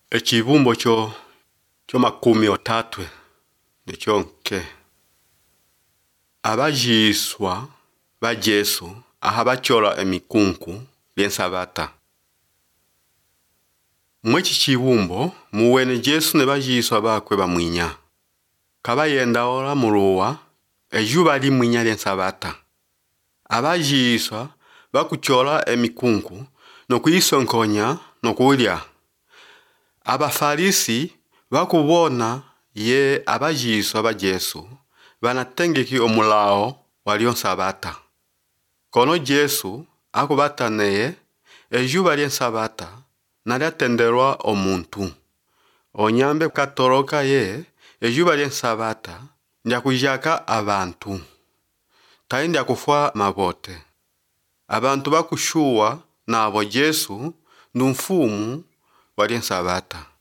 Ekibumbo kyo makumi otatwe nikyonke abajiswa ba Jesu aha bachola emikunku lyensabata. Mweki kibumbo muwene Jesu ne bajiswa bakwe bamwinya kabayenda ora muruwa ejuba limwinya lyensabata. Abajiswa bakuchola emikunku nokuyisonkonya nokulya. Abafarisi bakubona ye abajiswa ba Jesu banatengeki omulao walyonsabata. Kono Jesu akubataneye ejuba lyensabata nalyatenderwa omuntu. Onyambe katoroka ye ejuba lyensabata ndyakujaka abantu. Tai ndyakufwa mabote. Abantu bakushuwa nabo Jesu ndumfumu walyensabata.